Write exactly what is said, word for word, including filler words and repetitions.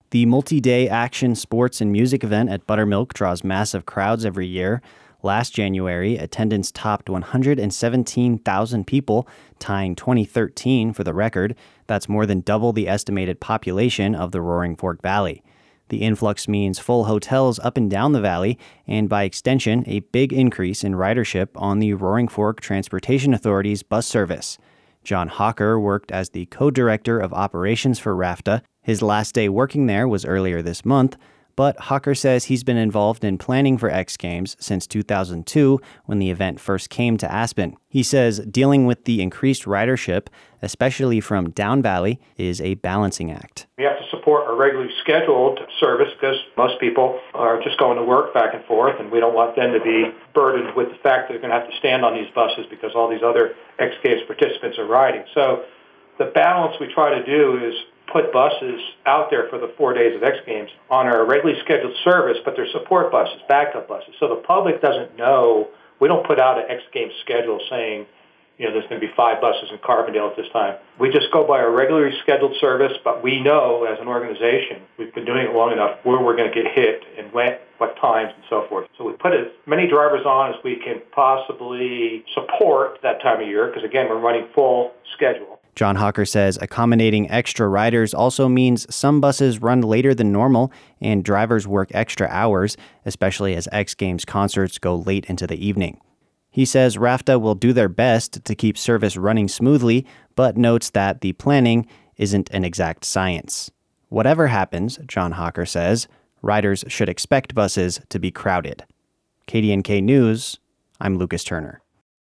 The multi-day action, sports, and music event at Buttermilk draws massive crowds every year. Last January, attendance topped one hundred seventeen thousand people, tying twenty thirteen for the record. That's more than double the estimated population of the Roaring Fork Valley. The influx means full hotels up and down the valley, and by extension, a big increase in ridership on the Roaring Fork Transportation Authority's bus service. John Hawker worked as the co-director of operations for RAFTA. His last day working there was earlier this month, but Hawker says he's been involved in planning for X Games since two thousand two, when the event first came to Aspen. He says dealing with the increased ridership, especially from Down Valley, is a balancing act. We have to support a regularly scheduled service because most people are just going to work back and forth, and we don't want them to be burdened with the fact that they're going to have to stand on these buses because all these other X Games participants are riding. So the balance we try to do is put buses out there for the four days of X Games on our regularly scheduled service, but they're support buses, backup buses. So the public doesn't know. We don't put out an X Games schedule saying, you know, there's going to be five buses in Carbondale at this time. We just go by a regularly scheduled service, but we know as an organization, we've been doing it long enough, where we're going to get hit and when, what times and so forth. So we put as many drivers on as we can possibly support that time of year, because again, we're running full schedule. John Hawker says accommodating extra riders also means some buses run later than normal and drivers work extra hours, especially as X Games concerts go late into the evening. He says RAFTA will do their best to keep service running smoothly, but notes that the planning isn't an exact science. Whatever happens, John Hawker says, riders should expect buses to be crowded. K D N K News, I'm Lucas Turner.